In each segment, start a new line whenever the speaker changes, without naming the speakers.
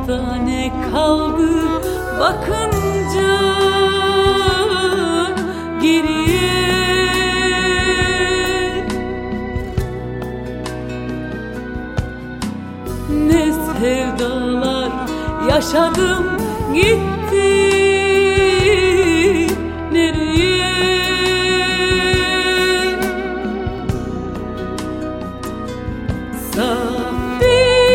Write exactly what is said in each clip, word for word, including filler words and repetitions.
hayata ne kaldı bakınca geriye? Ne sevdalar yaşadım gitti nereye? Safi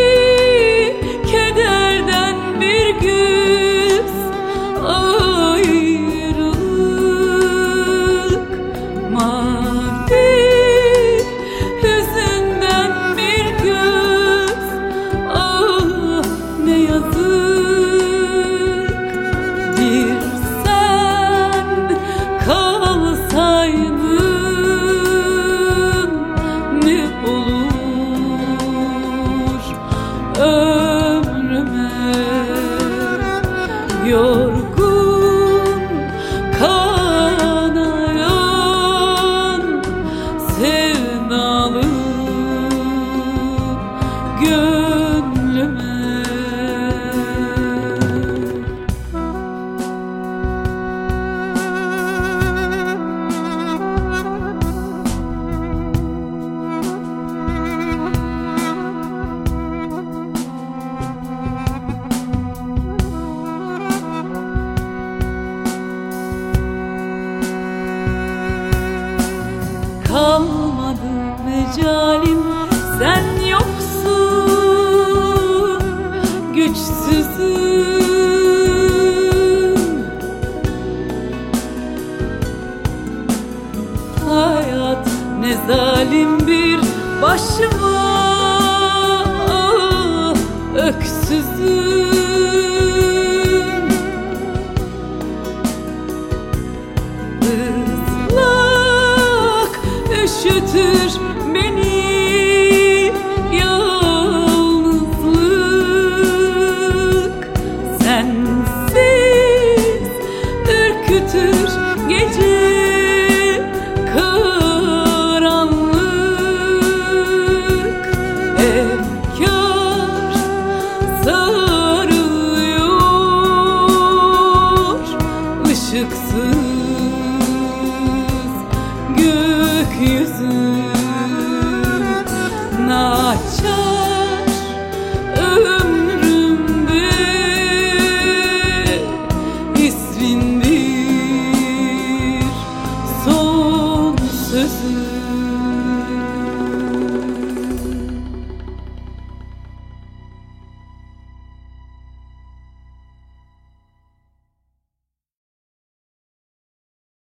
kederden bir güz ayrılık, mavi hüzünden bir göz, ah ne yazık. Bir sen kalsaydın ne olur ömrüme? Yorgun kanayan sevdalı gönlüme. Kalmadı mecalim, sen yoksun, güçsüzüm. Hayat ne zalim bir başıma, ah, öksüzüm. Üşütür beni yalnızlık, sensiz ürkütür gece karanlık. Efkar sarılıyor ışıksız gökyüzü, naçar